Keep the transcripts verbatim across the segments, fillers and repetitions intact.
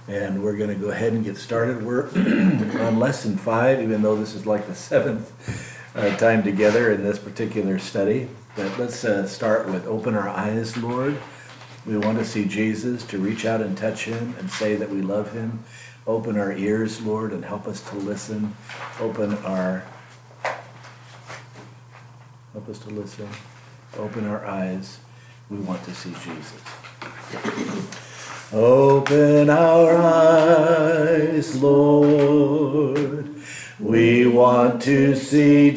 And we're going to go ahead and get started. We're on lesson five, even though this is like the seventh uh, time together in this particular study. But let's uh, start with open our eyes, Lord. We want to see Jesus, to reach out and touch him and say that we love him. Open our ears, Lord, and help us to listen. Open our, help us to listen. Open our eyes. We want to see Jesus. Open our eyes, Lord. We want to see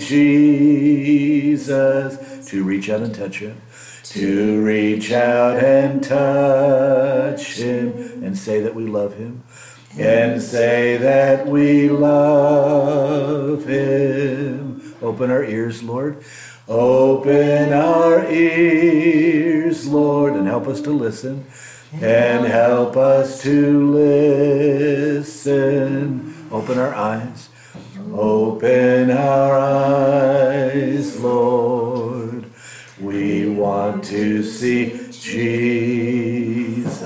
Jesus. To reach out and touch him. To reach out and touch him. And say that we love him. And say that we love him. Open our ears, Lord. Open our ears, Lord. And help us to listen. And help us to listen. Open our eyes. Open our eyes, Lord. We want to see Jesus.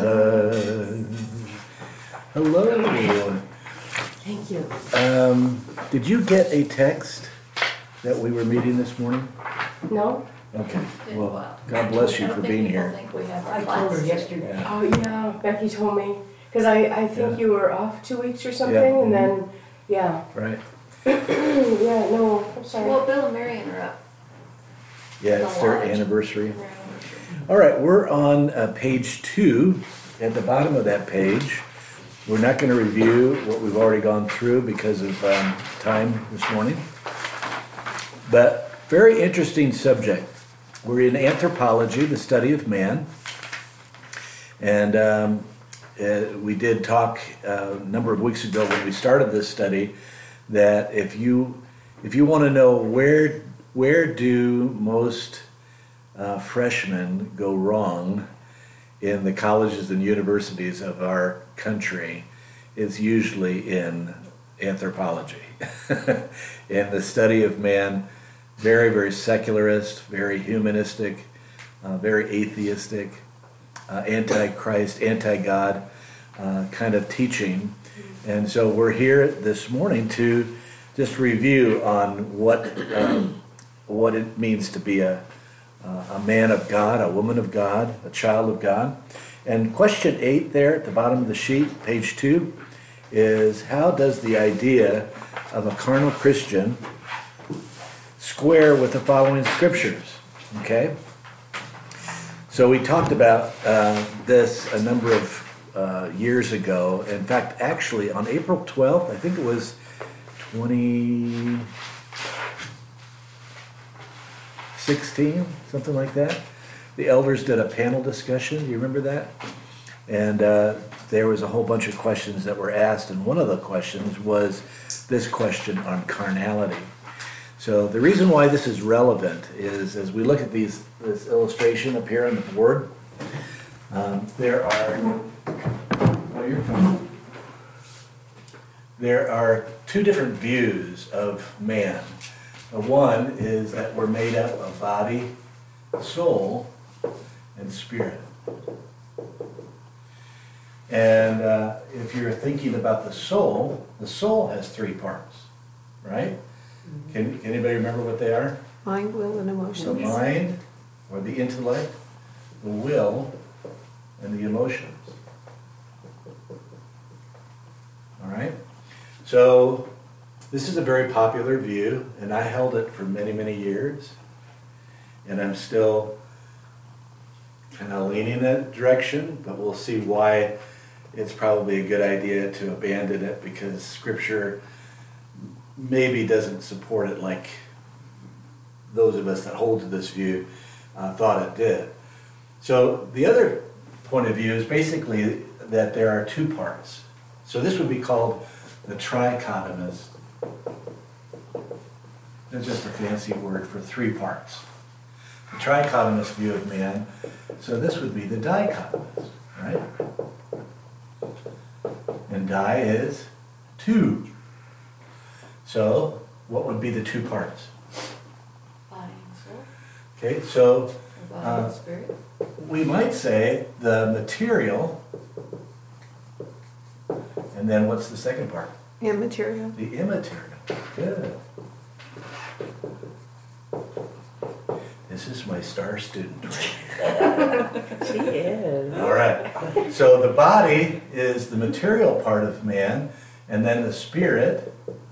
Hello. Thank you. Um, did you get a text that we were meeting this morning? No? Okay. Well, God bless you for being here. I told her yesterday. Yeah. Oh, yeah, Becky told me. Because I, I think Yeah. you were off two weeks or something, Yeah. and then, yeah. Right? Yeah, no, I'm sorry. Well, Bill and Marion are up. Yeah, it's their Lodge. anniversary. Their anniversary. All right, we're on uh, page two. At the bottom of that page, we're not going to review what we've already gone through because of um, time this morning. But very interesting subject. We're in anthropology, the study of man. And um, uh, we did talk uh, a number of weeks ago when we started this study that if you if you want to know where where do most uh, freshmen go wrong in the colleges and universities of our country, it's usually in anthropology. In the study of man, very, very secularist, very humanistic, uh, very atheistic, uh, anti-Christ, anti-God uh, kind of teaching. And so we're here this morning to just review on what um, what it means to be a, uh, a man of God, a woman of God, a child of God. And question eight there at the bottom of the sheet, page two, is how does the idea of a carnal Christian square with the following scriptures? Okay? So we talked about uh, this a number of uh, years ago. In fact, actually on April twelfth, I think it was twenty sixteen, something like that, the elders did a panel discussion. Do you remember that? And uh, there was a whole bunch of questions that were asked, and one of the questions was this question on carnality. So the reason why this is relevant is, as we look at these this illustration up here on the board, um, there are oh, you're fine. There are two different views of man. Uh, One is that we're made up of body, soul, and spirit. And uh, if you're thinking about the soul, the soul has three parts, right? Can, can anybody remember what they are? Mind, will, and The emotions. mind, or the intellect, the will, and the emotions. All right? So this is a very popular view, and I held it for many, many years. And I'm still kind of leaning in that direction, but we'll see why it's probably a good idea to abandon it, because Scripture maybe doesn't support it like those of us that hold to this view uh, thought it did. So the other point of view is basically that there are two parts. So this would be called the trichotomist. It's just a fancy word for three parts. The trichotomist view of man. So this would be the dichotomist, right? And di is two. So what would be the two parts? Body and soul. Okay, so Or body Uh, and spirit. we might say the material And then what's the second part? Immaterial. The immaterial. Good. This is my star student right here. She is. All right. So the body is the material part of man, and then the spirit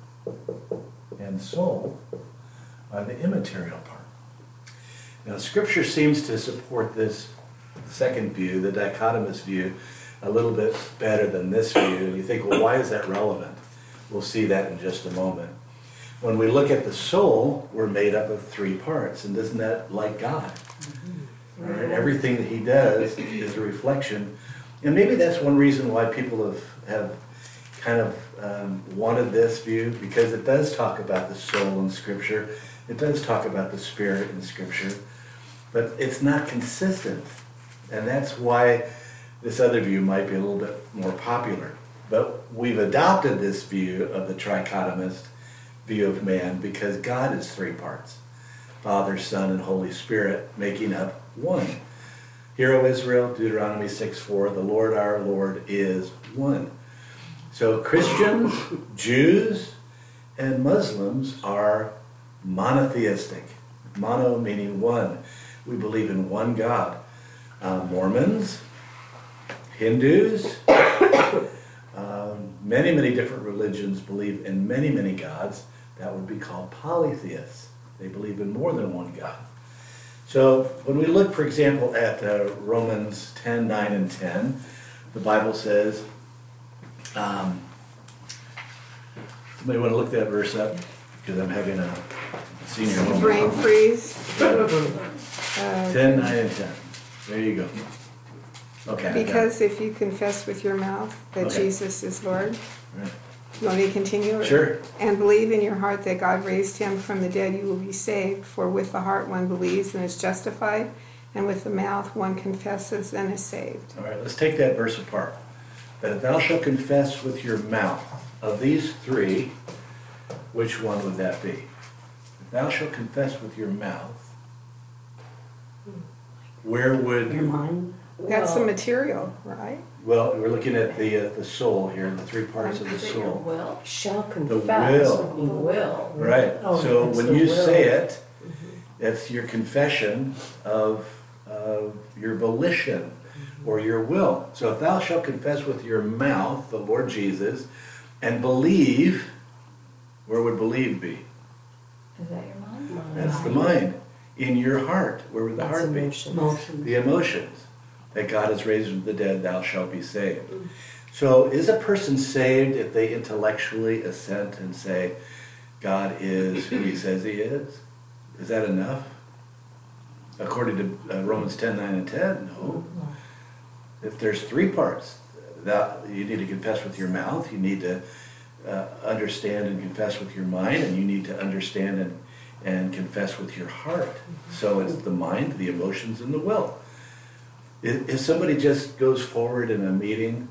and soul are the immaterial part. Now, Scripture seems to support this second view, the dichotomous view, a little bit better than this view. And you think, well, why is that relevant? We'll see that in just a moment. When we look at the soul, we're made up of three parts, and isn't that like God? Right? Everything that he does is a reflection. And maybe that's one reason why people have, have kind of um, wanted this view, because it does talk about the soul in Scripture. It does talk about the spirit in Scripture. But it's not consistent. And that's why this other view might be a little bit more popular. But we've adopted this view of the trichotomist view of man because God is three parts. Father, Son, and Holy Spirit making up one. Hear, O Israel, Deuteronomy six four, the Lord our Lord is one. So Christians, Jews, and Muslims are monotheistic. Mono meaning one. We believe in one God. Uh, Mormons, Hindus, um, many, many different religions believe in many, many gods. That would be called polytheists. They believe in more than one God. So when we look, for example, at uh, Romans ten, nine, and ten, the Bible says, um, somebody want to look that verse up? Because I'm having a senior moment. Brain freeze. Uh, ten, nine, and ten. There you go. Okay. I got it. Because if you confess with your mouth that Okay. Jesus is Lord, Right. you want me to continue? Sure. And believe in your heart that God raised him from the dead, you will be saved. For with the heart one believes and is justified, and with the mouth one confesses and is saved. All right, let's take that verse apart. That if thou shalt confess with your mouth, of these three, which one would that be? If thou shalt confess with your mouth, where would... Your mind? That's the Well, material, right? Well, we're looking at the uh, the soul here, the three parts of the Is it your soul. will? Shall The confess. will. would be The will. Right, Oh, so it's when the you will. say it, it's your confession of, of your volition or your will. So if thou shalt confess with your mouth the Lord Jesus and believe, where would believe be? Is that your mind? Mind. That's the mind. In your heart, where would the That's heart be? emotion. The emotions. That God has raised from the dead, thou shalt be saved. So is a person saved if they intellectually assent and say, God is who he says he is? Is that enough? According to uh, Romans ten, nine, and ten, no. If there's three parts, that you need to confess with your mouth, you need to uh, understand and confess with your mind, and you need to understand and, and confess with your heart. So it's the mind, the emotions, and the will. If if somebody just goes forward in a meeting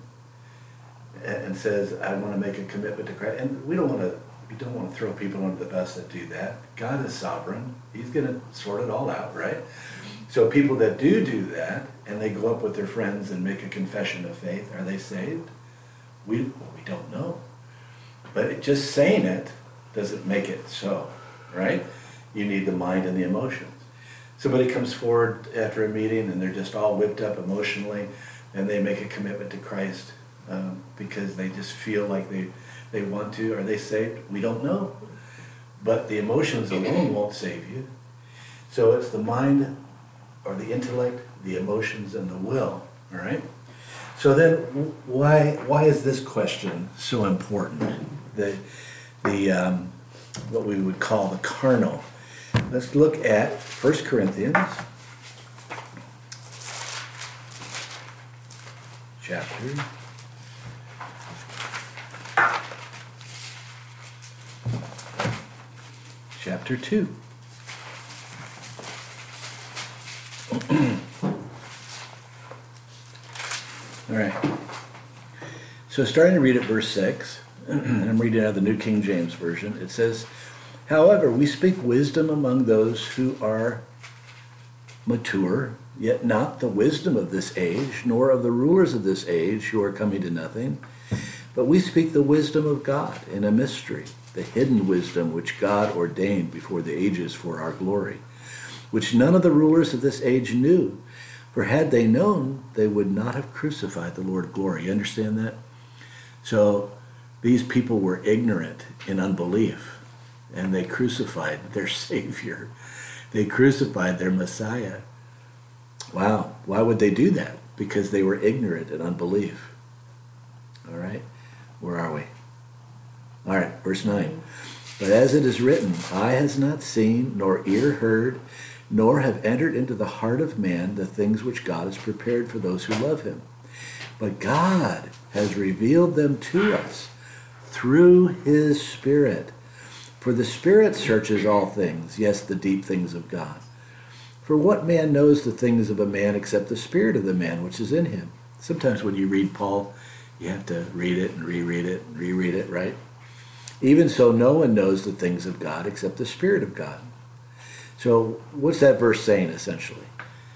and and says, I want to make a commitment to Christ, and we don't want to, we don't want to throw people under the bus that do that. God is sovereign. He's going to sort it all out, right? So people that do do that, and they go up with their friends and make a confession of faith, are they saved? We, well, we don't know. But it, just saying it doesn't make it so, right? You need the mind and the emotions. Somebody comes forward after a meeting and they're just all whipped up emotionally, and they make a commitment to Christ um, because they just feel like they, they want to. Are they saved? We don't know. But the emotions alone won't save you. So it's the mind or the intellect, the emotions, and the will. All right? So then why, why is this question so important? The, the um, what we would call the carnal. Let's look at First Corinthians chapter chapter two. All right. So starting to read at verse six, and I'm reading out of the New King James Version, it says, however, we speak wisdom among those who are mature, yet not the wisdom of this age, nor of the rulers of this age who are coming to nothing. But we speak the wisdom of God in a mystery, the hidden wisdom which God ordained before the ages for our glory, which none of the rulers of this age knew. For had they known, they would not have crucified the Lord of glory. You understand that? So these people were ignorant in unbelief, and they crucified their Savior. They crucified their Messiah. Wow, why would they do that? Because they were ignorant in unbelief. All right, where are we? All right, verse nine. But as it is written, eye has not seen, nor ear heard, nor have entered into the heart of man the things which God has prepared for those who love him. But God has revealed them to us through his Spirit. For the Spirit searches all things, yes, the deep things of God. For what man knows the things of a man except the spirit of the man which is in him? Sometimes when you read Paul, you have to read it and reread it and reread it, right? Even so, no one knows the things of God except the Spirit of God. So what's that verse saying essentially?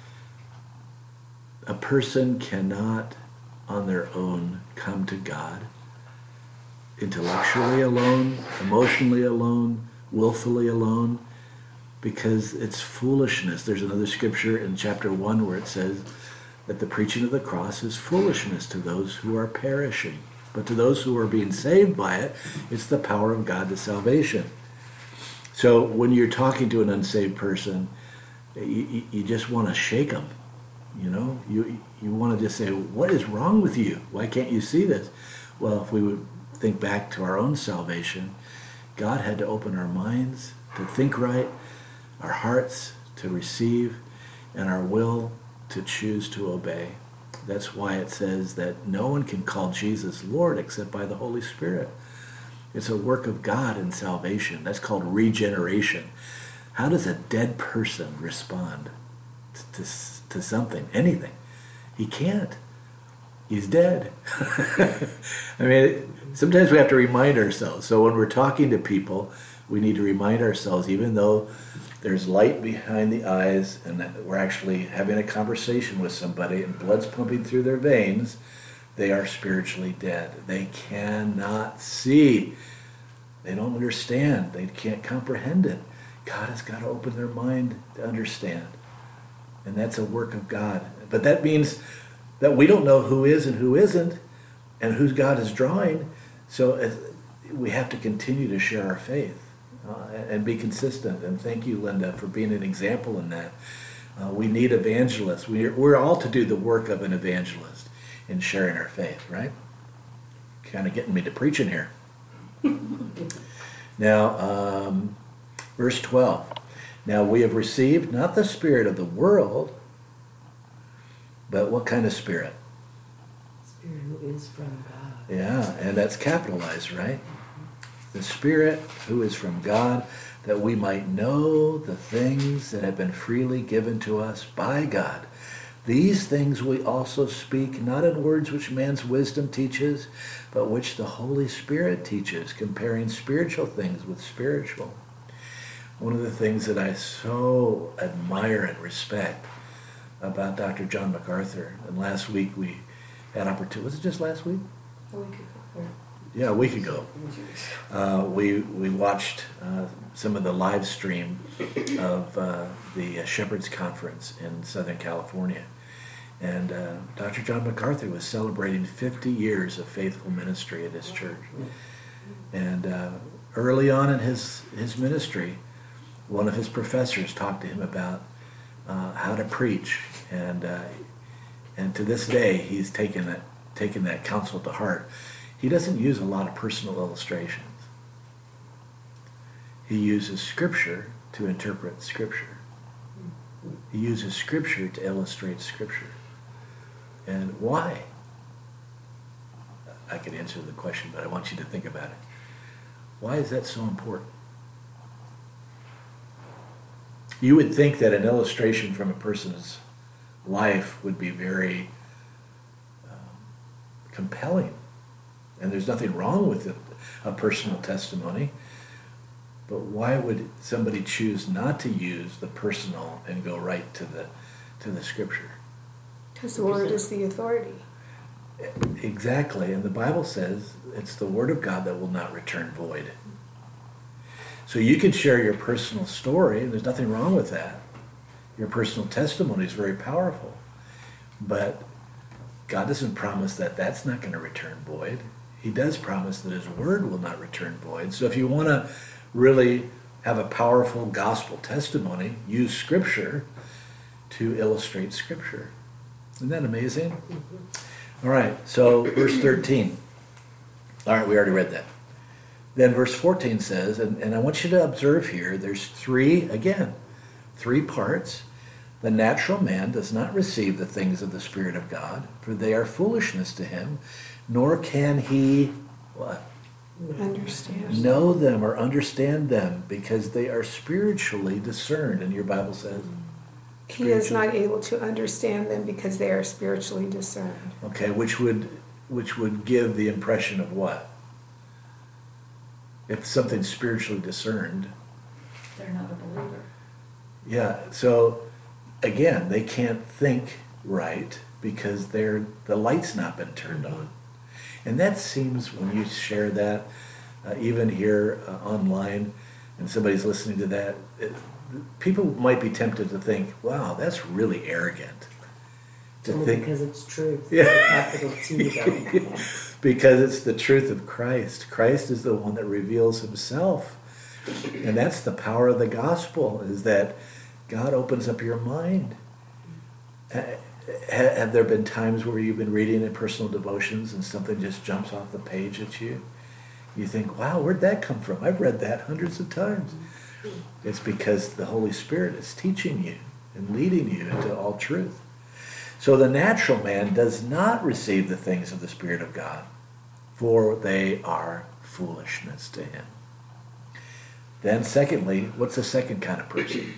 A person cannot on their own come to God intellectually alone, emotionally alone, willfully alone, because it's foolishness. There's another scripture in chapter one where it says that the preaching of the cross is foolishness to those who are perishing. But to those who are being saved by it, it's the power of God to salvation. So when you're talking to an unsaved person, you, you just want to shake them. You know, you you want to just say, what is wrong with you? Why can't you see this? Well, if we would think back to our own salvation, God had to open our minds to think right, our hearts to receive, and our will to choose to obey. That's why it says that no one can call Jesus Lord except by the Holy Spirit. It's a work of God in salvation. That's called regeneration. How does a dead person respond to, to, to something, anything? He can't. He's dead. I mean, sometimes we have to remind ourselves. So when we're talking to people, we need to remind ourselves, even though there's light behind the eyes and that we're actually having a conversation with somebody and blood's pumping through their veins, they are spiritually dead. They cannot see. They don't understand. They can't comprehend it. God has got to open their mind to understand. And that's a work of God. But that means that we don't know who is and who isn't and who God is drawing. So we have to continue to share our faith. Uh, and be consistent. And thank you, Linda, for being an example in that. Uh, we need evangelists. We're, we're all to do the work of an evangelist in sharing our faith, right? Kind of getting me to preaching here. Now, um, verse twelve. Now we have received not the spirit of the world, but what kind of spirit? Spirit who is from God. Yeah, and that's capitalized, right? The Spirit who is from God, that we might know the things that have been freely given to us by God. These things we also speak, not in words which man's wisdom teaches, but which the Holy Spirit teaches, comparing spiritual things with spiritual. One of the things that I so admire and respect about Doctor John MacArthur, and last week we had opportunity, was it just last week? A week ago. Yeah, a week ago. Uh, we we watched uh, some of the live stream of uh, the Shepherds Conference in Southern California. And uh, Doctor John MacArthur was celebrating fifty years of faithful ministry at his church. And uh, early on in his, his ministry, one of his professors talked to him about uh, how to preach. And uh, and to this day, he's taken that, taken that counsel to heart. He doesn't use a lot of personal illustrations. He uses Scripture to interpret Scripture. He uses Scripture to illustrate Scripture. And why? I could answer the question, but I want you to think about it. Why is that so important? You would think that an illustration from a person's life would be very um, compelling. And there's nothing wrong with it, a personal testimony. But why would somebody choose not to use the personal and go right to the to the Scripture? Because the Word is the authority. Exactly. And the Bible says it's the Word of God that will not return void. So you can share your personal story, and there's nothing wrong with that. Your personal testimony is very powerful. But God doesn't promise that that's not going to return void. He does promise that his word will not return void. So if you want to really have a powerful gospel testimony, use Scripture to illustrate Scripture. Isn't that amazing? Mm-hmm. All right, so verse thirteen. All right, we already read that. Then verse fourteen says, and, and I want you to observe here, there's three, again, three parts. The natural man does not receive the things of the Spirit of God, for they are foolishness to him, nor can he, what? Understand. Know them or understand them, because they are spiritually discerned, and your Bible says. He is not able to understand them because they are spiritually discerned. Okay, which would which would give the impression of what? If something's spiritually discerned. They're not a believer. Yeah, so again, they can't think right because they're the light's not been turned on. And that seems, when you share that, uh, even here uh, online, and somebody's listening to that, it, people might be tempted to think, wow, that's really arrogant. To Only think, because it's truth. Yeah. Capital T, though. because it's the truth of Christ. Christ is the one that reveals himself. And that's the power of the gospel, is that God opens up your mind. Have there been times where you've been reading in personal devotions and something just jumps off the page at you? You think, wow, where'd that come from? I've read that hundreds of times. It's because the Holy Spirit is teaching you and leading you into all truth. So the natural man does not receive the things of the Spirit of God, for they are foolishness to him. Then secondly, what's the second kind of person?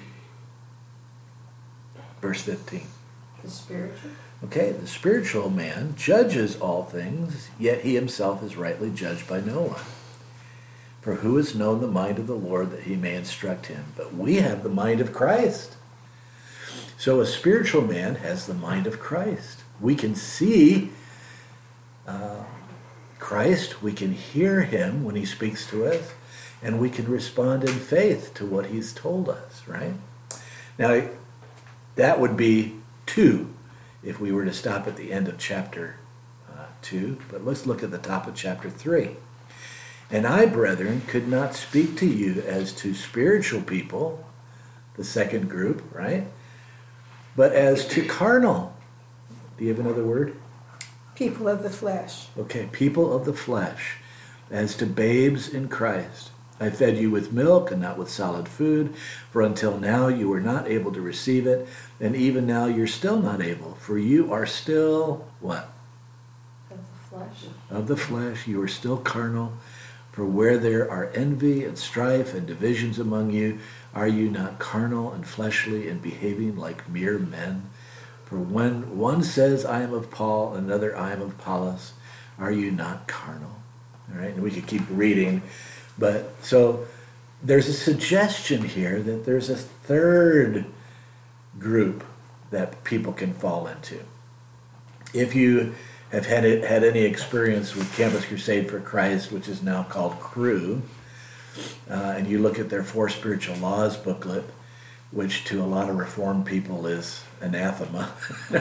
Verse fifteen. The spiritual? Okay, the spiritual man judges all things, yet he himself is rightly judged by no one. For who has known the mind of the Lord that he may instruct him? But we have the mind of Christ. So a spiritual man has the mind of Christ. We can see uh, Christ, we can hear him when he speaks to us, and we can respond in faith to what he's told us, right? Now, that would be two if we were to stop at the end of chapter uh, two, but let's look at the top of chapter three. And I, brethren, could not speak to you as to spiritual people, the second group, right? But as to carnal. Do you have another word? People of the flesh. Okay, people of the flesh, as to babes in Christ. I fed you with milk and not with solid food, for until now you were not able to receive it, and even now you're still not able, for you are still, what? Of the flesh. Of the flesh, you are still carnal. For where there are envy and strife and divisions among you, are you not carnal and fleshly and behaving like mere men? For when one says, I am of Paul, and another, I am of Apollos, are you not carnal? All right, and we could keep reading. But so there's a suggestion here that there's a third group that people can fall into. If you have had it, had any experience with Campus Crusade for Christ, which is now called Cru, uh, and you look at their Four Spiritual Laws booklet, which to a lot of Reformed people is anathema,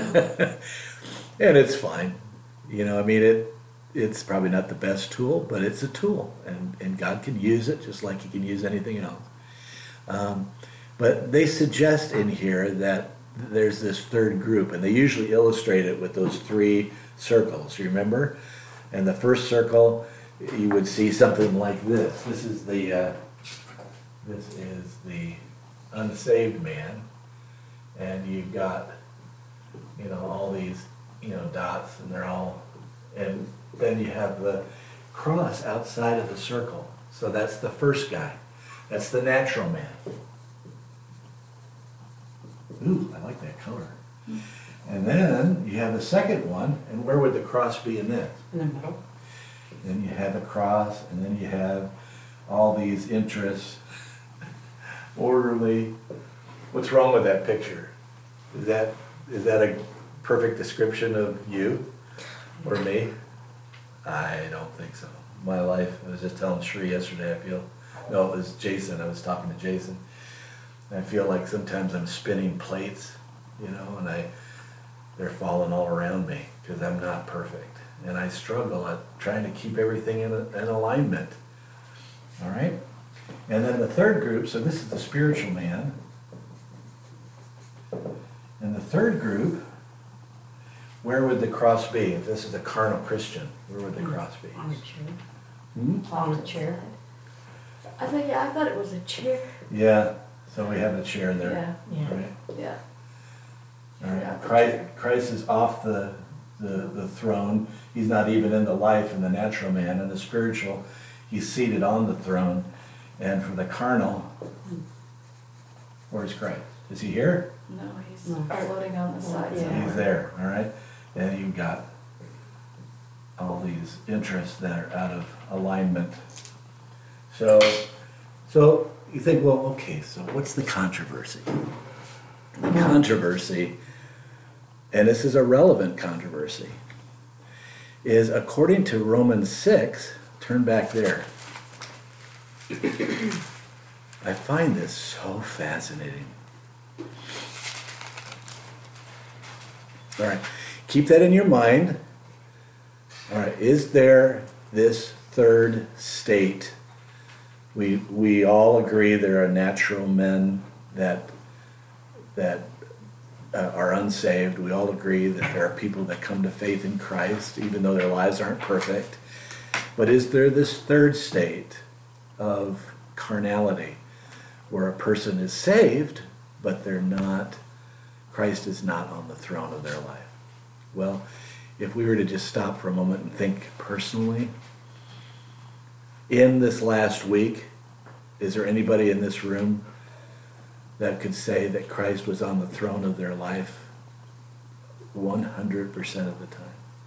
and it's fine. You know, I mean, it it's probably not the best tool, but it's a tool, and, and God can use it just like he can use anything else. Um, but they suggest in here that there's this third group, and they usually illustrate it with those three circles, you remember? And the first circle, you would see something like this. This is the uh, this is the unsaved man, and you've got, you know, all these, you know, dots, and they're all, and then you have the cross outside of the circle. So that's the first guy. That's the natural man. Ooh, I like that color. And then you have the second one, and where would the cross be in this? In the middle. Then you have the cross, and then you have all these interests, orderly. What's wrong with that picture? Is that is that a perfect description of you or me? I don't think so. My life, I was just telling Sri yesterday, I feel, no, it was Jason, I was talking to Jason. I feel like sometimes I'm spinning plates, you know, and I, they're falling all around me because I'm not perfect. And I struggle at trying to keep everything in, a, in alignment. All right? And then the third group, so this is the spiritual man. And the third group, where would the cross be? If this is a carnal Christian, where would the cross be? On a chair. Hmm? On a chair. I think, yeah, I thought it was a chair. Yeah, so we have a chair there. Yeah, Yeah. Right? yeah. All right. Yeah, the Christ, chair. Christ is off the, the, the throne. He's not even in the life in the natural man. In the spiritual, he's seated on the throne. And for the carnal, where's Christ? Is he here? No, he's No. floating on the side. Yeah. somewhere. He's there, all right? And you've got all these interests that are out of alignment. So, so you think, well, okay, so what's the controversy? The controversy, and this is a relevant controversy, is according to Romans six, turn back there. I find this so fascinating. All right, keep that in your mind. All right, is there this third state? We we all agree there are natural men that that uh, are unsaved. We all agree that there are people that come to faith in Christ, even though their lives aren't perfect. But is there this third state of carnality, where a person is saved, but they're not, Christ is not on the throne of their life? Well, if we were to just stop for a moment and think personally, in this last week, is there anybody in this room that could say that Christ was on the throne of their life one hundred percent of the time?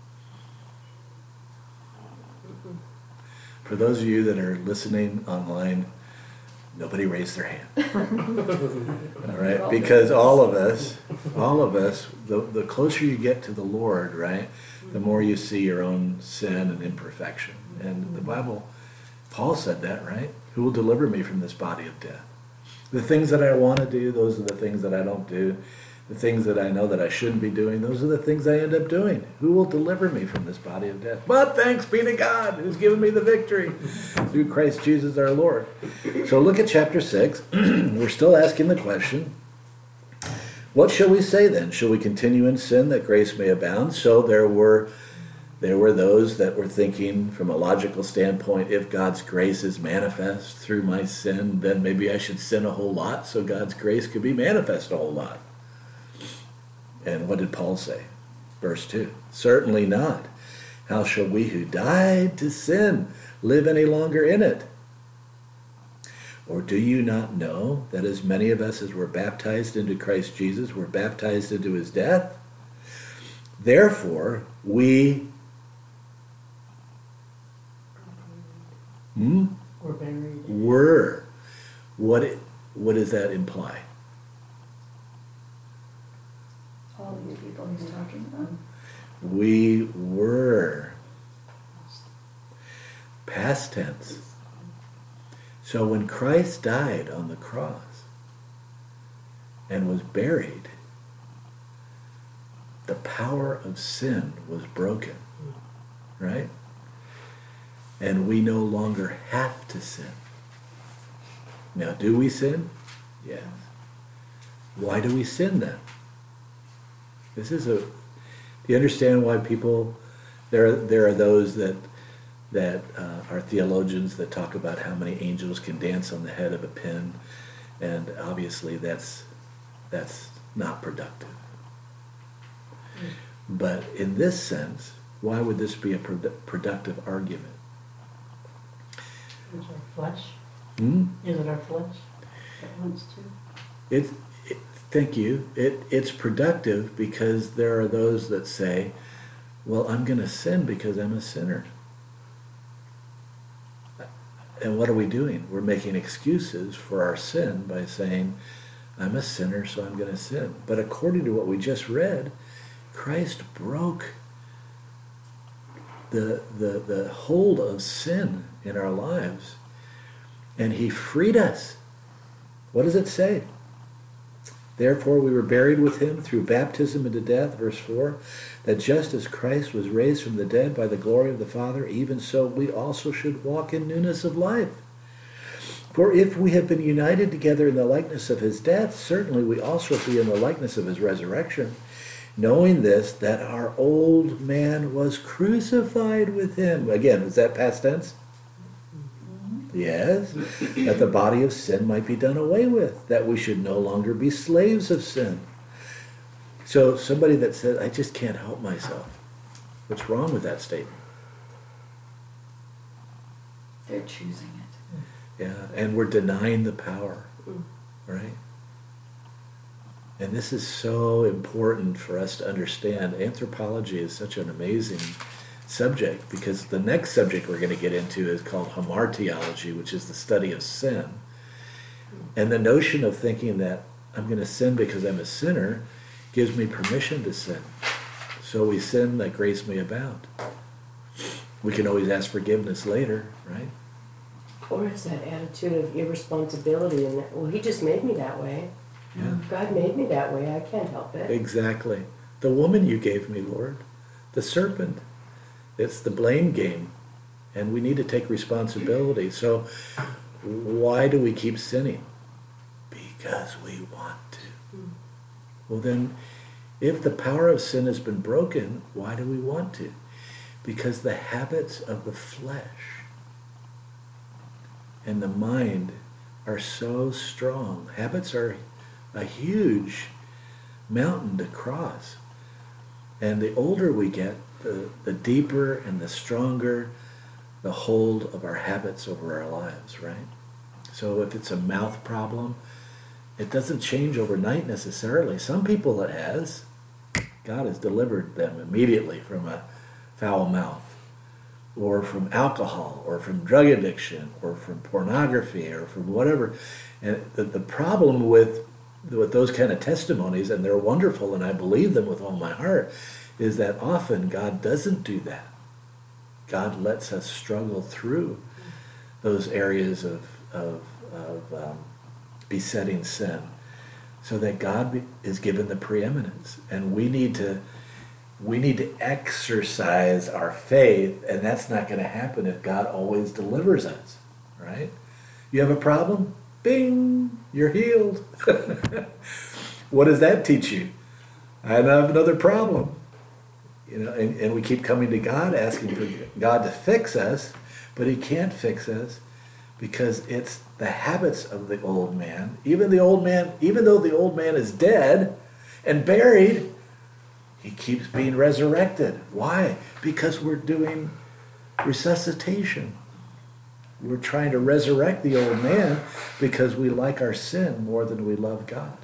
For those of you that are listening online, nobody raised their hand. All right, because all of us, all of us, the, the closer you get to the Lord, right, the more you see your own sin and imperfection. And the Bible, Paul said that, right? Who will deliver me from this body of death? The things that I want to do, those are the things that I don't do. The things that I know that I shouldn't be doing, those are the things I end up doing. Who will deliver me from this body of death? But thanks be to God who's given me the victory through Christ Jesus our Lord. So look at chapter six. We're still asking the question, what shall we say then? Shall we continue in sin that grace may abound? So there were there were those that were thinking from a logical standpoint, if God's grace is manifest through my sin, then maybe I should sin a whole lot so God's grace could be manifest a whole lot. And what did Paul say? Verse two, certainly not. How shall we who died to sin live any longer in it? Or do you not know that as many of us as were baptized into Christ Jesus were baptized into his death? Therefore, we hmm, We're buried. were. What, it, what does that imply? All of you people he's talking about. We were. Past tense. So when Christ died on the cross and was buried, the power of sin was broken, right? And we no longer have to sin. Now, do we sin? Yes. Why do we sin then? This is a. Do you understand why people? There, there are those that that uh, are theologians that talk about how many angels can dance on the head of a pin, and obviously that's that's not productive. Mm. But in this sense, why would this be a produ- productive argument? Is our flesh? Hmm? Is it our flesh that wants to? It, it, thank you. It, it's productive because there are those that say, well, I'm going to sin because I'm a sinner. And what are we doing? We're making excuses for our sin by saying, I'm a sinner, so I'm going to sin. But according to what we just read, Christ broke the, the, the hold of sin in our lives. And he freed us. What does it say? Therefore we were buried with him through baptism into death, verse four, that just as Christ was raised from the dead by the glory of the Father, even so we also should walk in newness of life. For if we have been united together in the likeness of his death, certainly we also will be in the likeness of his resurrection, knowing this, that our old man was crucified with him. Again, is that past tense? Yes, that the body of sin might be done away with, that we should no longer be slaves of sin. So somebody that said, I just can't help myself. What's wrong with that statement? They're choosing it. Yeah, and we're denying the power, right? And this is so important for us to understand. Anthropology is such an amazing subject, because the next subject we're going to get into is called hamartiology, which is the study of sin. And the notion of thinking that I'm going to sin because I'm a sinner gives me permission to sin. So we sin that grace may abound. We can always ask forgiveness later, right? Or it's that attitude of irresponsibility and that, well, he just made me that way. Yeah. God made me that way. I can't help it. Exactly. The woman you gave me, Lord. The serpent. It's the blame game. And we need to take responsibility. So why do we keep sinning? Because we want to. Mm. Well then, if the power of sin has been broken, why do we want to? Because the habits of the flesh and the mind are so strong. Habits are a huge mountain to cross. And the older we get, the, the deeper and the stronger the hold of our habits over our lives, right? So if it's a mouth problem, it doesn't change overnight necessarily. Some people it has. God has delivered them immediately from a foul mouth, or from alcohol, or from drug addiction, or from pornography, or from whatever. And the, the problem with, with those kind of testimonies, and they're wonderful, and I believe them with all my heart, is that often God doesn't do that. God lets us struggle through those areas of, of, of um, besetting sin, so that God be, is given the preeminence. And we need to we need to exercise our faith, and that's not going to happen if God always delivers us, right? You have a problem? Bing! You're healed. What does that teach you? I have another problem. You know, and, and we keep coming to God, asking for God to fix us, but he can't fix us because it's the habits of the old man. Even the old man, even though the old man is dead and buried, he keeps being resurrected. Why? Because we're doing resuscitation. We're trying to resurrect the old man because we like our sin more than we love God.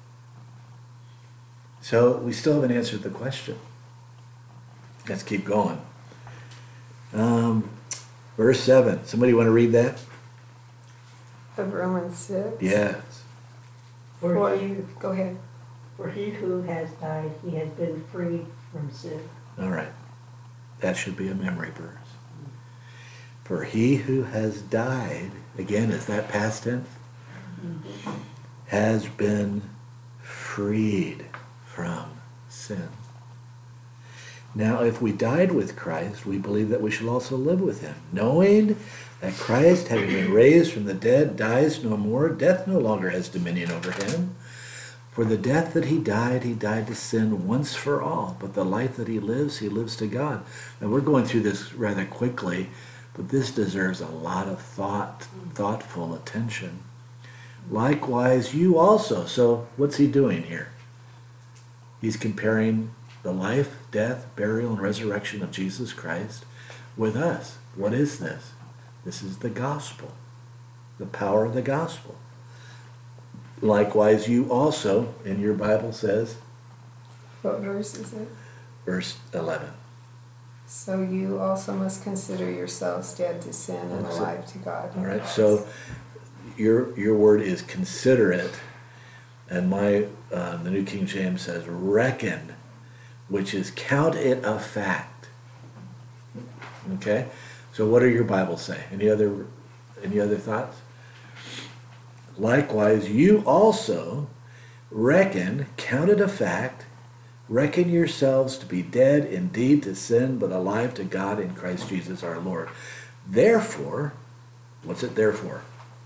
So we still haven't answered the question. Let's keep going. Um, verse seven. Somebody want to read that? Of Romans six? Yes. For Or, he, go ahead. for he who has died, he has been freed from sin. All right. That should be a memory verse. For he who has died, again, is that past tense? Mm-hmm. Has been freed from sin. Now, if we died with Christ, we believe that we shall also live with him, knowing that Christ, having been raised from the dead, dies no more. Death no longer has dominion over him. For the death that he died, he died to sin once for all. But the life that he lives, he lives to God. And we're going through this rather quickly, but this deserves a lot of thought, thoughtful attention. Likewise, you also. So what's he doing here? He's comparing the life, death, burial, and resurrection of Jesus Christ with us. What is this? This is the gospel, the power of the gospel. Likewise, you also, in your Bible says, What verse is it? verse eleven. So you also must consider yourselves dead to sin and alive to God. All right, so your your word is consider it, and my uh, the New King James says reckon, which is count it a fact. Okay? So what do your Bibles say? Any other any other thoughts? Likewise, you also reckon, count it a fact, reckon yourselves to be dead indeed to sin, but alive to God in Christ Jesus our Lord. Therefore, what's it therefore?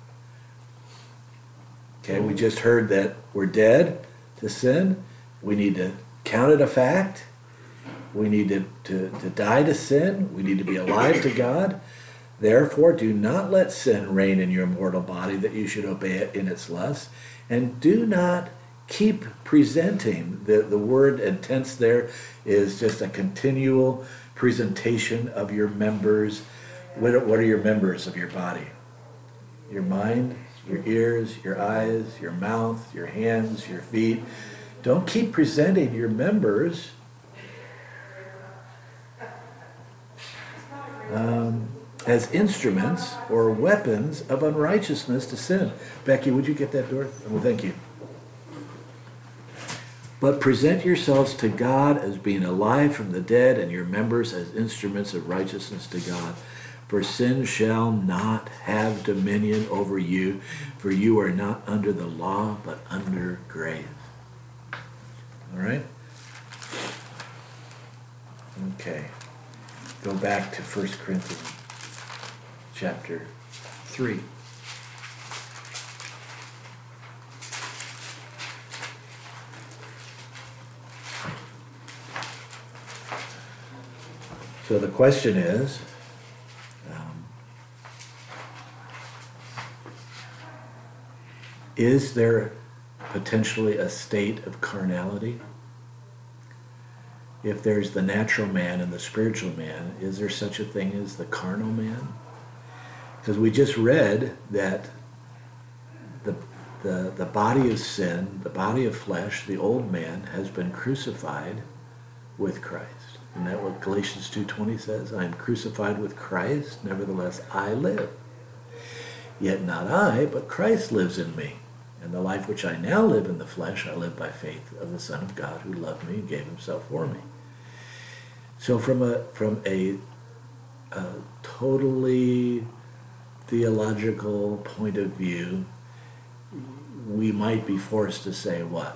Okay, we just heard that we're dead to sin. We need to count it a fact. We need to, to, to die to sin. We need to be alive to God. Therefore, do not let sin reign in your mortal body, that you should obey it in its lusts. And do not keep presenting. The, the word and tense there is just a continual presentation of your members. What are, what are your members of your body? Your mind, your ears, your eyes, your mouth, your hands, your feet. Don't keep presenting your members um, as instruments or weapons of unrighteousness to sin. Becky, would you get that door? Well, thank you. But present yourselves to God as being alive from the dead, and your members as instruments of righteousness to God. For sin shall not have dominion over you, for you are not under the law, but under grace. All right? Okay. Go back to First Corinthians chapter three. So the question is, um, is there potentially a state of carnality? If there's the natural man and the spiritual man, is there such a thing as the carnal man? Because we just read that the, the, the body of sin, the body of flesh, the old man, has been crucified with Christ. Isn't that what Galatians two twenty says? I am crucified with Christ, nevertheless I live. Yet not I, but Christ lives in me. And the life which I now live in the flesh, I live by faith of the Son of God who loved me and gave himself for me. So from a from a, a totally theological point of view, we might be forced to say what?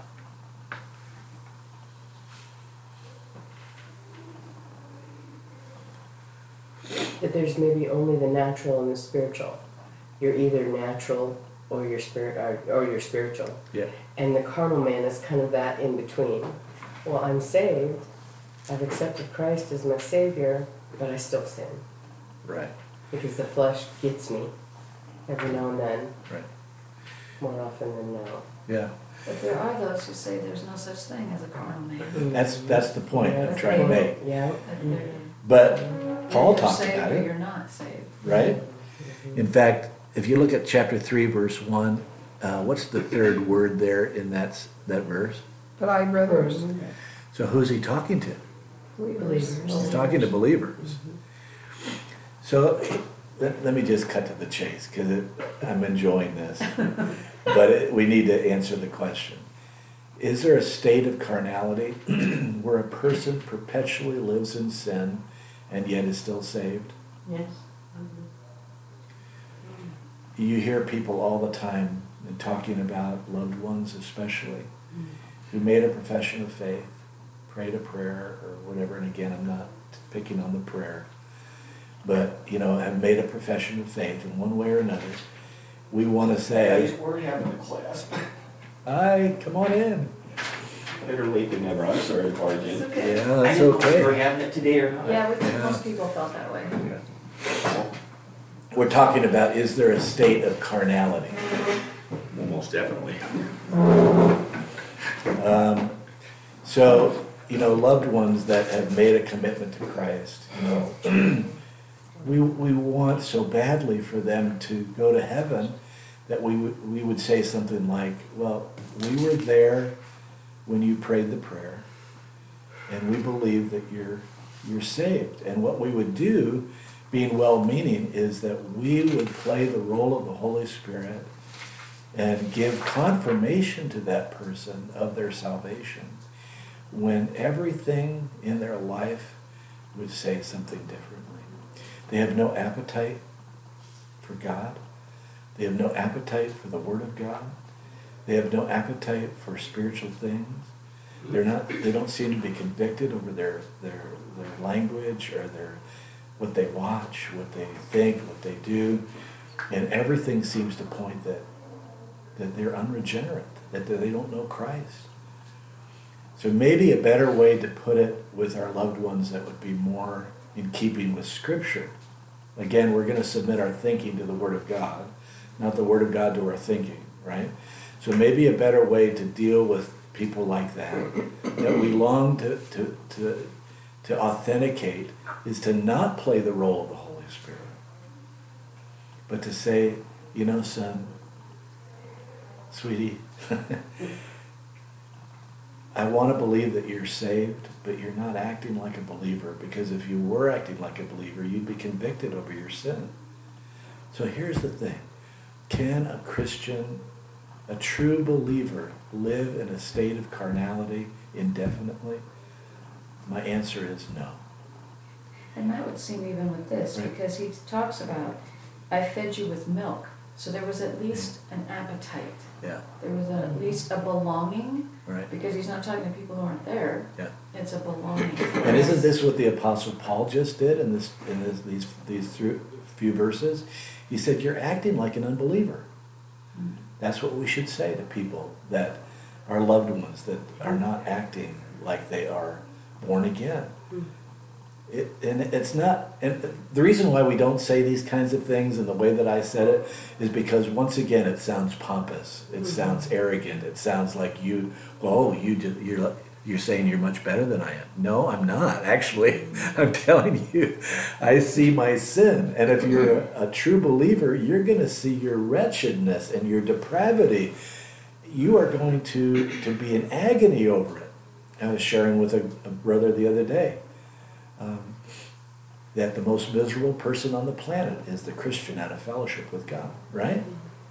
That there's maybe only the natural and the spiritual. You're either natural or you're spirit or, or you're spiritual. Yeah. And the carnal man is kind of that in between. Well, I'm saved. I've accepted Christ as my Savior, but I still sin. Right. Because the flesh gets me every now and then. Right. More often than not. Yeah. But there are those who say there's no such thing as a carnal man. That's that's the point Yeah, I'm that's trying to the make. point. Yeah. That they're- But Paul you're talked saved about or it, You're not saved. right? In fact, if you look at chapter three, verse one, uh, what's the third word there in that s- that verse? But I, brothers, So who's he talking to? believers. He's talking to believers. So let, let me just cut to the chase, because I'm enjoying this. But it, we need to answer the question. Is there a state of carnality where a person perpetually lives in sin and yet is still saved? Yes. You hear people all the time and talking about loved ones especially, who made a profession of faith, prayed a prayer or whatever, and again, I'm not picking on the prayer, but, you know, have made a profession of faith in one way or another. We want to say, We're having a class. hi, come on in. Better late than never. I'm sorry to barge It's in. okay. Yeah, I that's didn't know if we were okay. having it today or not. Yeah, we think Yeah. most people felt that way. We're talking about, is there a state of carnality? Well, most definitely. Um, so, you know, loved ones that have made a commitment to Christ, you know, we, we want so badly for them to go to heaven that we would, we would say something like, well, we were there when you prayed the prayer, and we believe that you're, you're saved. And what we would do, being well-meaning, is that we would play the role of the Holy Spirit and give confirmation to that person of their salvation when everything in their life would say something differently. They have no appetite for God. They have no appetite for the Word of God. They have no appetite for spiritual things. They're not. They don't seem to be convicted over their their their language or their what they watch, what they think, what they do, and everything seems to point that that they're unregenerate, that they don't know Christ. So maybe a better way to put it with our loved ones that would be more in keeping with Scripture. Again, we're going to submit our thinking to the Word of God, not the Word of God to our thinking, right? So maybe a better way to deal with people like that, that we long to, to, to, to authenticate, is to not play the role of the Holy Spirit, but to say, you know, son, sweetie, I want to believe that you're saved, but you're not acting like a believer, because if you were acting like a believer, you'd be convicted over your sin. So here's the thing. Can a Christian, a true believer, live in a state of carnality indefinitely? My answer is no. And that would seem even with this, Right. because he talks about, I fed you with milk. So there was at least an appetite. Yeah. There was at least a belonging, Right. because he's not talking to people who aren't there. Yeah. It's a belonging. And isn't this what the Apostle Paul just did in this in this, these these through, few verses? He said, "You're acting like an unbeliever." Mm. That's what we should say to people that are loved ones that are not acting like they are born again. Mm. It, and it's not, and the reason why we don't say these kinds of things in the way that I said it is because, once again, it sounds pompous. It Mhm. sounds arrogant. It sounds like you, oh, you just, you're you're saying you're much better than I am. No, I'm not. Actually, I'm telling you, I see my sin. And if you're a, a true believer, you're going to see your wretchedness and your depravity. You are going to, to be in agony over it. I was sharing with a, a brother the other day. Um, that the most miserable person on the planet is the Christian out of fellowship with God, right?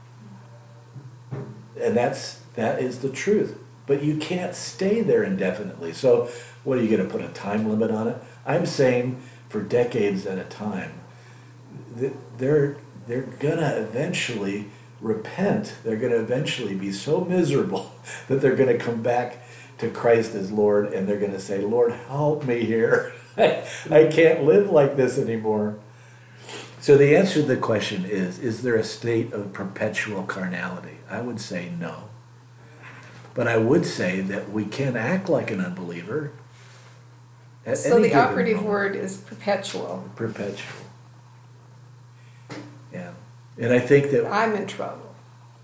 And that's that is the truth. But you can't stay there indefinitely. So what are you going to put a time limit on it? I'm saying for decades at a time, they're they're gonna eventually repent. They're gonna eventually be so miserable that they're gonna come back to Christ as Lord, and they're gonna say, Lord, help me here. I, I can't live like this anymore. So the answer to the question is, is there a state of perpetual carnality? I would say no. But I would say that we can act like an unbeliever at So any the given operative moment. word is perpetual. Perpetual. Yeah. And I think that... I'm in trouble.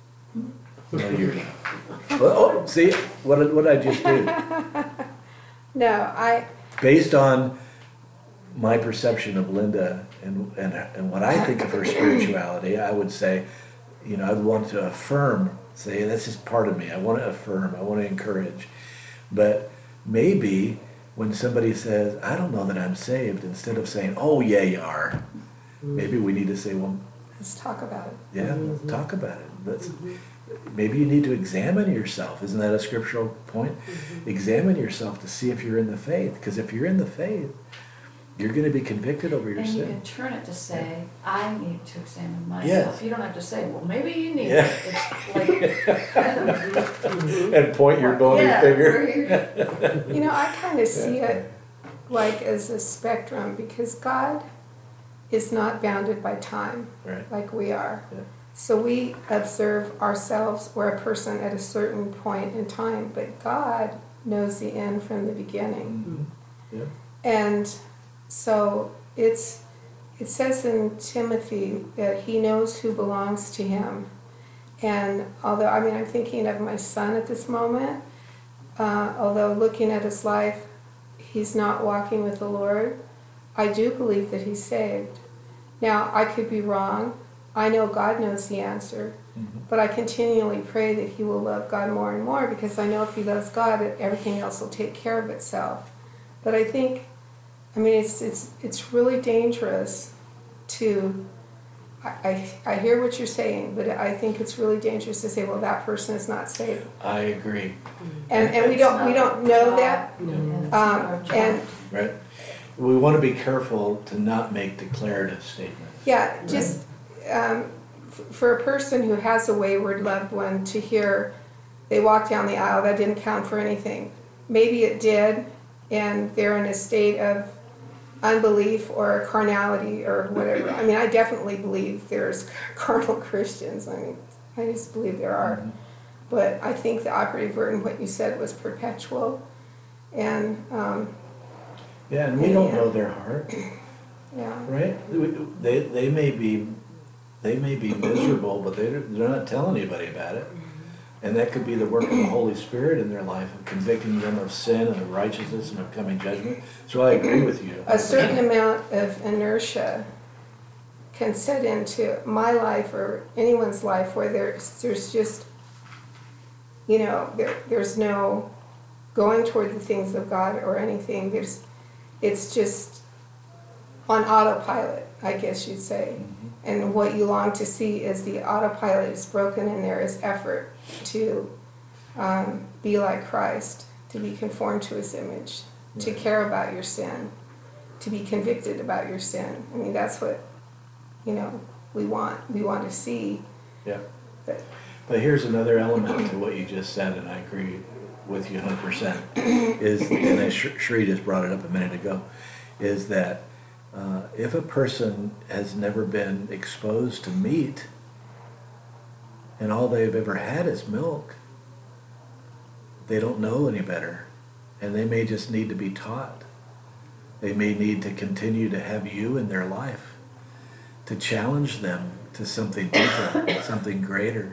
No, you're not. Well, oh, see, what did, what did I just do? No, I, Based on my perception of Linda and, and and what I think of her spirituality, I would say, you know, I'd want to affirm, say, that's just part of me. I want to affirm, I want to encourage. But maybe when somebody says, I don't know that I'm saved, instead of saying, oh, yeah, you are, maybe we need to say, well, let's talk about it. yeah, let's talk about it. Let's, maybe you need to examine yourself. Isn't that a scriptural point? Mm-hmm. Examine yourself to see if you're in the faith. Because if you're in the faith, you're going to be convicted over your And you sin. can turn it to say, I need to examine myself. Yes. You don't have to say, well, maybe you need Yeah. it. It's like, And point your bony yeah, finger. where you- You know, I kind of see it like as a spectrum, because God is not bounded by time Right. like we are. Yeah. So we observe ourselves or a person at a certain point in time, but God knows the end from the beginning. Mm-hmm. Yeah. And so it's it says in Timothy that he knows who belongs to him. And although, I mean, I'm thinking of my son at this moment, uh, although looking at his life, he's not walking with the Lord, I do believe that he's saved. Now, I could be wrong. I know God knows the answer. Mm-hmm. But I continually pray that he will love God more and more, because I know if he loves God, that everything else will take care of itself. But I think, I mean, it's it's it's really dangerous to, I, I, I hear what you're saying, but I think it's really dangerous to say, well, that person is not saved. I agree. And and we It's don't we not don't know our that. job. Yeah, it's Um, not our job. and Right. we want to be careful to not make declarative statements. Yeah, just um, f- for a person who has a wayward loved one to hear they walked down the aisle, that didn't count for anything. Maybe it did, and they're in a state of unbelief or carnality or whatever. I mean, I definitely believe there's carnal Christians. I mean, I just believe there are. Mhm. But I think the operative word in what you said was perpetual. And, um, Yeah, and we don't know their heart, yeah. right? We- They, they may be, they may be miserable, but they're, they're not telling anybody about it. And that could be the work of the Holy Spirit in their life, of convicting them of sin and of righteousness and of coming judgment. So I agree with you. A certain amount of inertia can set into my life or anyone's life where there's, there's just, you know, there, there's no going toward the things of God or anything. There's, it's just on autopilot, I guess you'd say. Mhm. And what you long to see is the autopilot is broken and there is effort to um, be like Christ, to be conformed to his image, to Right. care about your sin, to be convicted about your sin. I mean, that's what, you know, we want. We want to see. Yeah. But But here's another element to what you just said, and I agree with you one hundred percent, is, and I, Sheree just brought it up a minute ago, is that uh, if a person has never been exposed to meat, and all they've ever had is milk, they don't know any better, and they may just need to be taught. They may need to continue to have you in their life to challenge them to something deeper, something greater.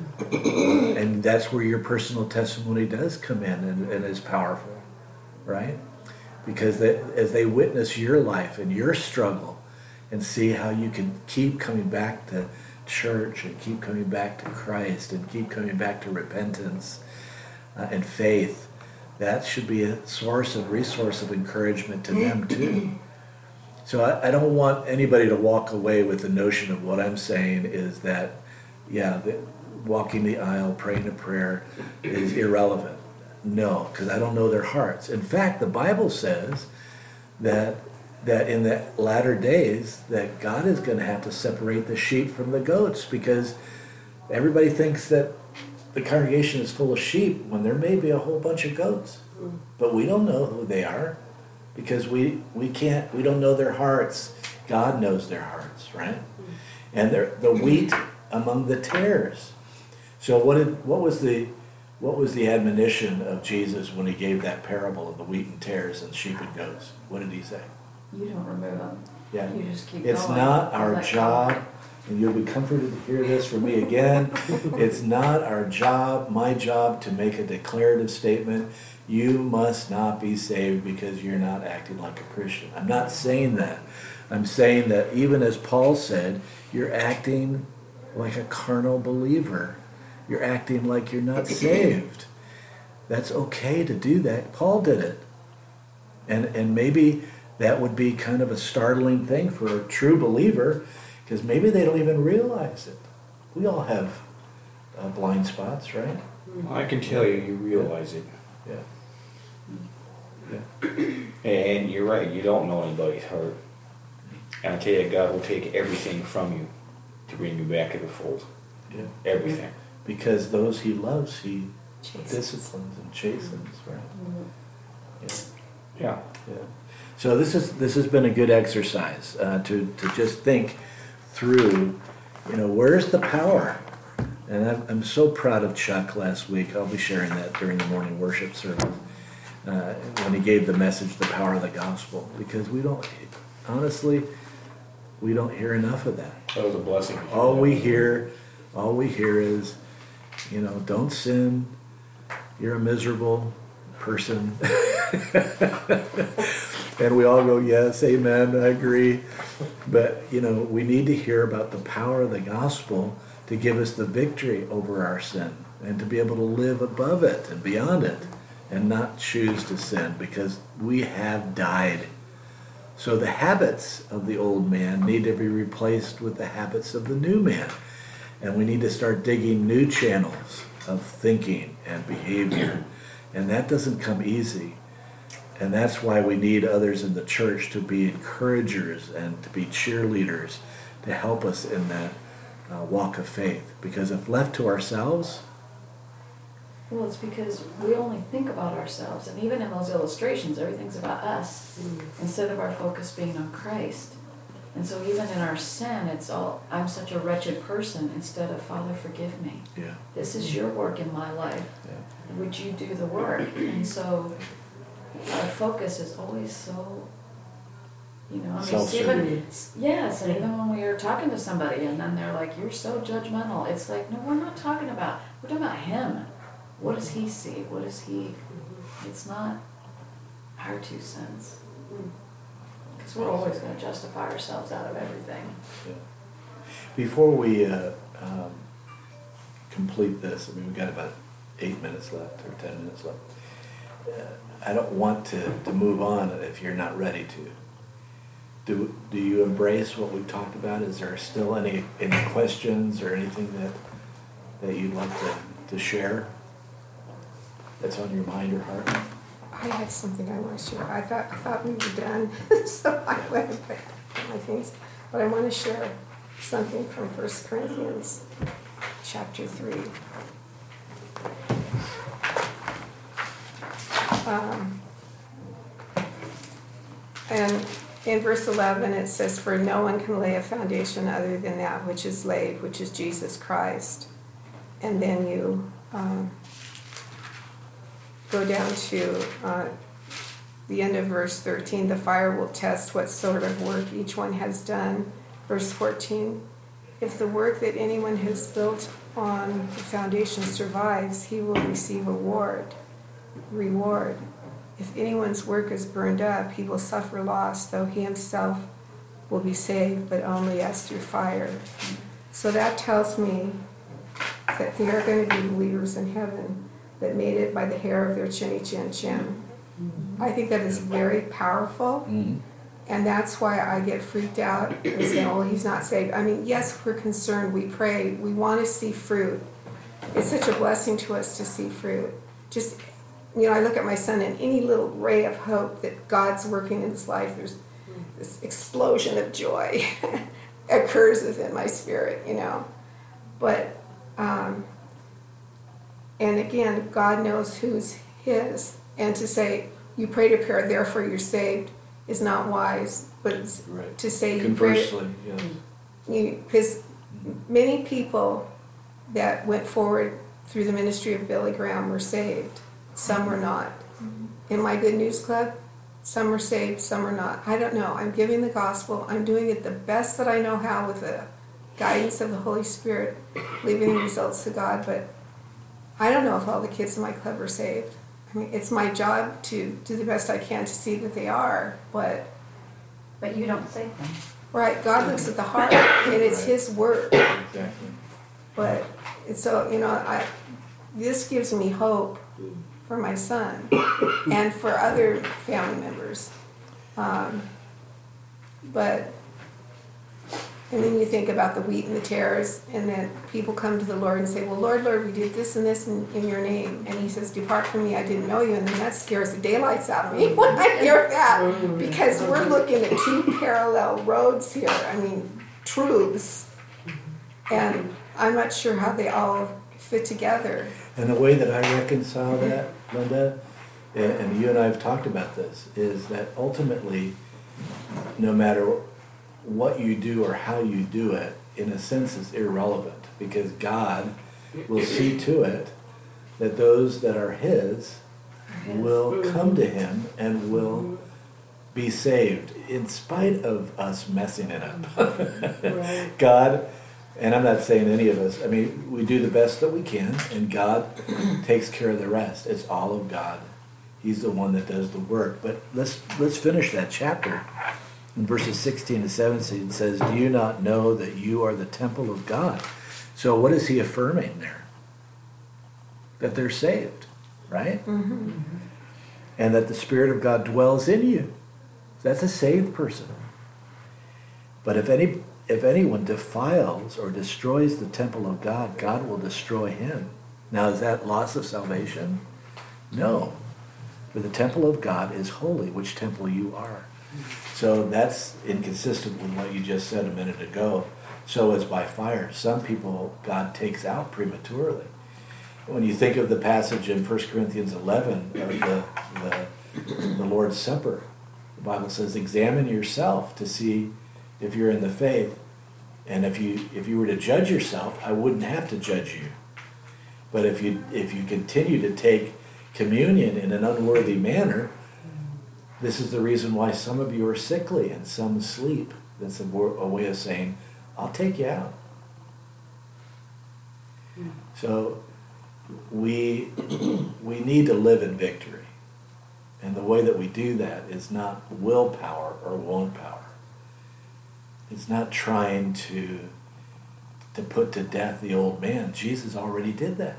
And that's where your personal testimony does come in and, and is powerful, right? Because they, as they witness your life and your struggle and see how you can keep coming back to church and keep coming back to Christ and keep coming back to repentance uh, and faith, that should be a source and resource of encouragement to them too. So I, I don't want anybody to walk away with the notion of what I'm saying is that, yeah, the, walking the aisle, praying a prayer is irrelevant. No, because I don't know their hearts. In fact, the Bible says that that in the latter days that God is going to have to separate the sheep from the goats, because everybody thinks that the congregation is full of sheep when there may be a whole bunch of goats. But we don't know who they are because we, we can't, we don't know their hearts. God knows their hearts, right? And they're the wheat among the tares. So what did what was the what was the admonition of Jesus when he gave that parable of the wheat and tares and sheep and goats? What did he say? You don't remember. Yeah. You just keep It's going. not our Let go. job, and you'll be comforted to hear this from me again. It's not our job, my job, to make a declarative statement. You must not be saved because you're not acting like a Christian. I'm not saying that. I'm saying that even as Paul said, you're acting like a carnal believer. You're acting like you're not saved. That's okay to do that. Paul did it. And and maybe that would be kind of a startling thing for a true believer, because maybe they don't even realize it. We all have uh, blind spots, right? I can tell you, you realize it. Yeah. And you're right, you don't know anybody's heart. And I tell you, God will take everything from you to bring you back to the fold. Yeah. Everything. Because those he loves, he Chastens. disciplines and chastens, right? Yeah. Yeah. Yeah. So this is this has been a good exercise uh, to to just think through, you know, where's the power? And I'm, I'm so proud of Chuck last week. I'll be sharing that during the morning worship service uh, when he gave the message, the power of the gospel, because we don't, honestly, we don't hear enough of that. That was a blessing. All we hear, all we hear is, you know, don't sin. You're a miserable person. And we all go, yes, amen, I agree. But, you know, we need to hear about the power of the gospel to give us the victory over our sin and to be able to live above it and beyond it and not choose to sin because we have died. So the habits of the old man need to be replaced with the habits of the new man. And we need to start digging new channels of thinking and behavior. And that doesn't come easy. And that's why we need others in the church to be encouragers and to be cheerleaders to help us in that uh, walk of faith. Because if left to ourselves, Well, it's because we only think about ourselves, and even in those illustrations, everything's about us, instead of our focus being on Christ. And so even in our sin, it's all, I'm such a wretched person, instead of, Father, forgive me. yeah, This is your work in my life. yeah. Would you do the work? And so our focus is always so, you know, I mean, Self-centered. even, yes, and even when we are talking to somebody and then they're like, you're so judgmental, it's like, no, we're not talking about, we're talking about him. What does he see? What does he, it's not our two cents. Because we're always going to justify ourselves out of everything. Yeah. Before we uh, um, complete this, I mean, we've got about eight minutes left or ten minutes left. Uh, I don't want to, to move on if you're not ready to. Do, do you embrace what we've talked about? Is there still any, any questions or anything that, that you'd like to, to share that's on your mind or heart? I have something I want to share. I thought I thought we were done, so I went and put my things. But I want to share something from First Corinthians, chapter three. Um, and in verse eleven it says, "For no one can lay a foundation other than that which is laid, which is Jesus Christ." And then you um, go down to uh, the end of verse thirteen. "The fire will test what sort of work each one has done." Verse fourteen, "If the work that anyone has built on the foundation survives, he will receive a reward. Reward. If anyone's work is burned up, he will suffer loss, though he himself will be saved, but only as through fire." So that tells me that there are going to be believers in heaven that made it by the hair of their chinny chin chin. I think that is very powerful, Mm-hmm. and that's why I get freaked out and say, "Oh, he's not saved." I mean, yes, we're concerned, we pray, we want to see fruit. It's such a blessing to us to see fruit. Just, you know, I look at my son, and any little ray of hope that God's working in his life, there's this explosion of joy occurs within my spirit, you know. But, um, and again, God knows who's his. And to say, you prayed a prayer, therefore you're saved, is not wise. But it's Right. to say you prayed, Conversely, yes. you, because many people that went forward through the ministry of Billy Graham were saved. Some were not. In my Good News Club, some were saved, some were not. I don't know. I'm giving the gospel. I'm doing it the best that I know how with the guidance of the Holy Spirit, leaving the results to God. But I don't know if all the kids in my club are saved. I mean, it's my job to do the best I can to see that they are. But, But you don't save them. right, God looks at the heart, and it's His work. Exactly. But and so, you know, I this gives me hope for my son and for other family members. Um, but and then you think about the wheat and the tares, and then people come to the Lord and say, "Well, Lord, Lord, we did this and this in, in your name." And He says, "Depart from me, I didn't know you." And then that scares the daylights out of me when I hear that, because we're looking at two parallel roads here. I mean, truths, and I'm not sure how they all fit together. And the way that I reconcile that, Linda, and and you and I have talked about this, is that ultimately, no matter what you do or how you do it, in a sense is irrelevant, because God will see to it that those that are His will come to Him and will be saved in spite of us messing it up. Right. God, and I'm not saying any of us, I mean, we do the best that we can, and God takes care of the rest. It's all of God. He's the one that does the work. But let's let's finish that chapter. In verses sixteen to seventeen, it says, "Do you not know that you are the temple of God?" So what is he affirming there? That they're saved, right? Mm-hmm. And that the Spirit of God dwells in you. That's a saved person. But if any if anyone defiles or destroys the temple of God, God will destroy him. Now, is that loss of salvation? No. For the temple of God is holy, which temple you are. So that's inconsistent with what you just said a minute ago. So is by fire. Some people God takes out prematurely. When you think of the passage in First Corinthians eleven of the, the, the Lord's Supper, the Bible says, examine yourself to see if you're in the faith. And if you if you were to judge yourself, I wouldn't have to judge you. But if you if you continue to take communion in an unworthy manner, this is the reason why some of you are sickly and some sleep. That's a, a way of saying, I'll take you out. So we we need to live in victory. And the way that we do that is not willpower or won't power. It's not trying to to put to death the old man. Jesus already did that.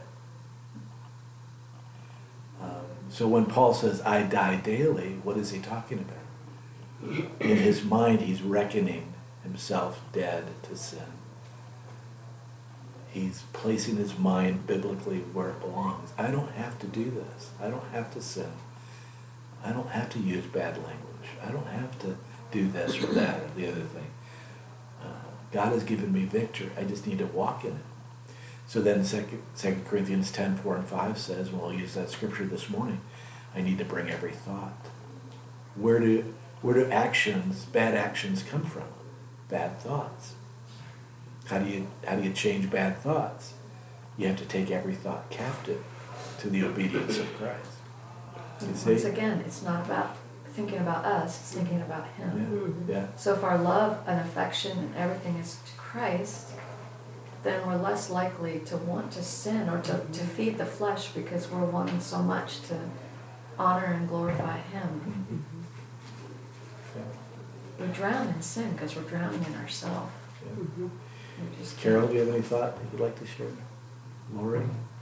Um, so when Paul says, I die daily, what is he talking about? In his mind, he's reckoning himself dead to sin. He's placing his mind biblically where it belongs. I don't have to do this. I don't have to sin. I don't have to use bad language. I don't have to do this or that or the other thing. God has given me victory. I just need to walk in it. So then Second Corinthians ten, four and five says, well, I'll use that scripture this morning, I need to bring every thought. Where do, where do actions, bad actions come from? Bad thoughts. How do you, how do you change bad thoughts? You have to take every thought captive to the obedience of Christ. You see? Once again, it's not about thinking about us, it's thinking about him. Yeah. Yeah. So if our love and affection and everything is to Christ, then we're less likely to want to sin or to, to feed the flesh because we're wanting so much to honor and glorify him. Yeah. We drown in sin because we're drowning in ourselves. Yeah. Carol, do you have any thought that you'd like to share? Lori?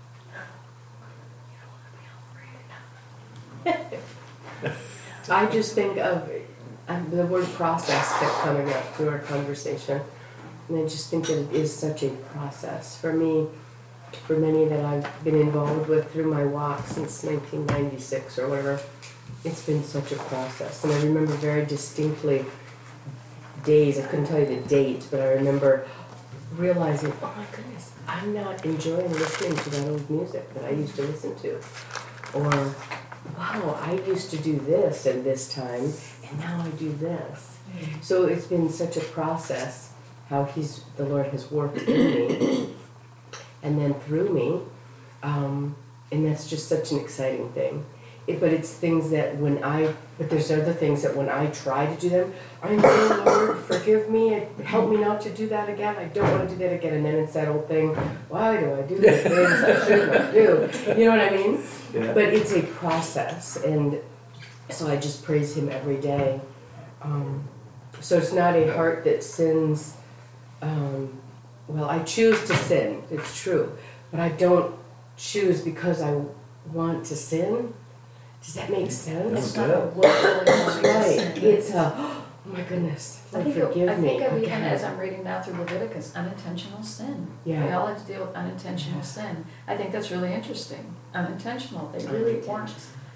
I just think of um, the word process kept coming up through our conversation, and I just think that it is such a process for me, for many that I've been involved with through my walk since nineteen ninety-six or whatever. It's been such a process, and I remember very distinctly days. I couldn't tell you the date, but I remember realizing, oh my goodness, I'm not enjoying listening to that old music that I used to listen to, or wow, I used to do this at this time, and now I do this. Mm-hmm. So it's been such a process, how he's the Lord has worked in me, and then through me, um, and that's just such an exciting thing. It, but it's things that when I, but there's other things that when I try to do them, I know, Lord, forgive me, help me not to do that again, I don't want to do that again, and then it's that old thing, why do I do the things I should not do? You know what I mean? Yeah. But it's a process, and so I just praise him every day. Um, so it's not a heart that sins, um, well, I choose to sin, it's true, but I don't choose because I want to sin. Does that make sense? It's not a willful wanting to Right. sin. It's a, oh my goodness, I Lord, think, it, forgive I me. think of even Okay. as I'm reading now through Leviticus, unintentional sin. Yeah. We all have to deal with unintentional sin. I think that's really interesting. Unintentional. They really weren't.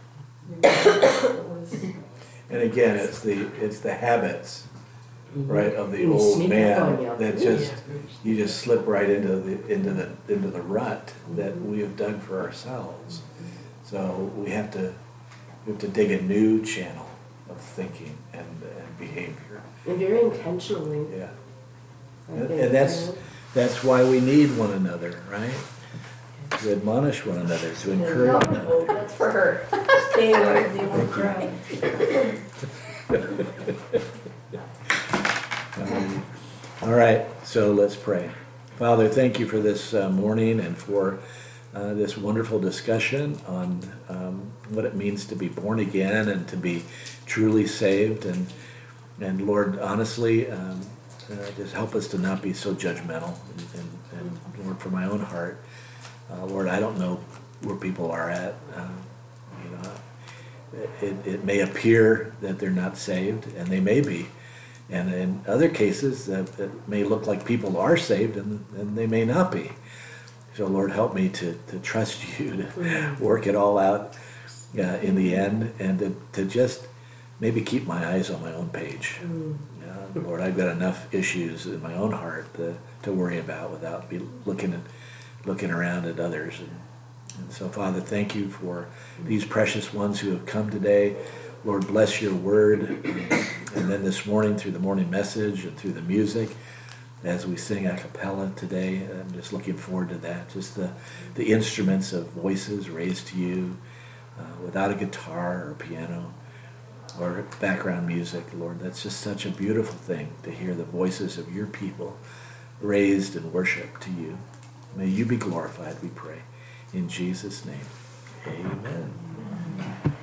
It was, And again, it's the it's the habits, right, of the You old sneak up on you. man that just you just slip right into the into the into the rut that we have dug for ourselves. So we have to we have to dig a new channel of thinking and, and behavior. And very intentionally. Yeah, I and, think, and that's you know. that's why we need one another, right? To admonish one another, to encourage one another. that's for her. Stay away from the old crowd. Um, all right, so let's pray. Father, thank you for this uh, morning and for uh, this wonderful discussion on um, what it means to be born again and to be truly saved. And, and Lord, honestly, um, uh, just help us to not be so judgmental. And, and, and Lord, for my own heart, uh, Lord, I don't know where people are at. Uh, you know, it, it may appear that they're not saved, and they may be. And in other cases, uh, it may look like people are saved, and, and they may not be. So, Lord, help me to, to trust you, to work it all out uh, in the end, and to, to just maybe keep my eyes on my own page. Mm. Uh, Lord, I've got enough issues in my own heart to, to worry about without be looking at looking around at others. And, and so, Father, thank you for these precious ones who have come today. Lord, bless your word. And then this morning through the morning message and through the music, as we sing a cappella today, I'm just looking forward to that. Just the, the instruments of voices raised to you uh, without a guitar or piano or background music, Lord. That's just such a beautiful thing to hear the voices of your people raised in worship to you. May you be glorified, we pray. In Jesus' name, amen.